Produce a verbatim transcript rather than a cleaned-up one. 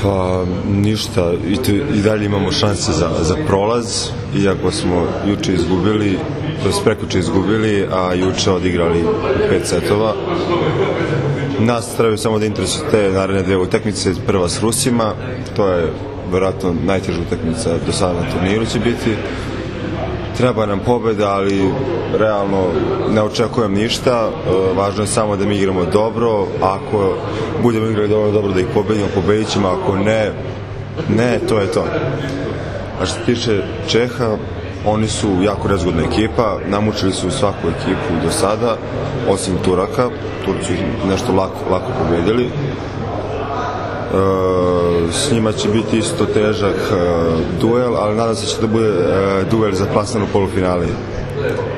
Pa ništa, i, te, i dalje imamo šanse za, za prolaz, iako smo juče izgubili, to je prekuče izgubili, a juče odigrali pet setova. Nas trebaju samo da interesuju te naredne dve utakmice, prva s Rusima, to je vjerojatno najteža utakmica do sada na turniru će biti. Treba nam pobeda, ali realno ne očekujem ništa, važno je samo da mi igramo dobro, ako budemo igrali dobro, dobro da ih pobedimo, pobedit ćemo, ako ne, ne, to je to. A što se tiče Čeha, oni su jako rezgodna ekipa, namučili su svaku ekipu do sada, osim Turaka, Turci nešto lako, lako pobedili. Uh, s njima će biti isto težak uh, duel, ali nadam se će da bude uh, duel za plasman u polufinali.